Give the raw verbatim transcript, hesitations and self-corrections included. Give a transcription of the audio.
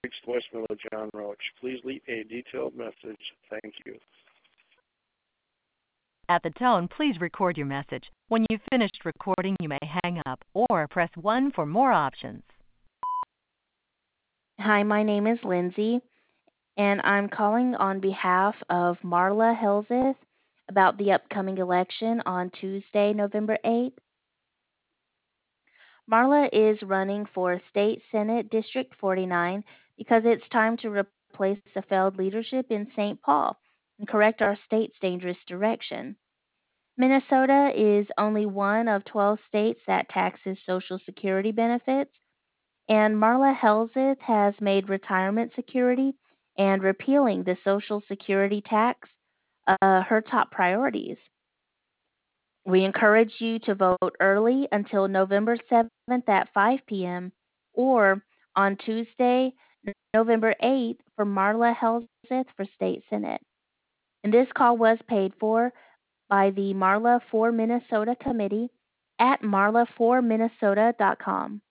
reached the voicemail of John Roach. Please leave a detailed message. Thank you. At the tone, please record your message. When you've finished recording, you may hang up or press one for more options. Hi, my name is Lindsay, and I'm calling on behalf of Marla Helseth about the upcoming election on Tuesday, November eighth. Marla is running for State Senate District forty-nine because it's time to replace the failed leadership in Saint Paul and correct our state's dangerous direction. Minnesota is only one of twelve states that taxes Social Security benefits, and Marla Helseth has made retirement security and repealing the Social Security tax uh, her top priorities. We encourage you to vote early until November seventh at five p.m. or on Tuesday, November eighth for Marla Helseth for State Senate. And this call was paid for by the Marla for Minnesota Committee at marla for minnesota dot com.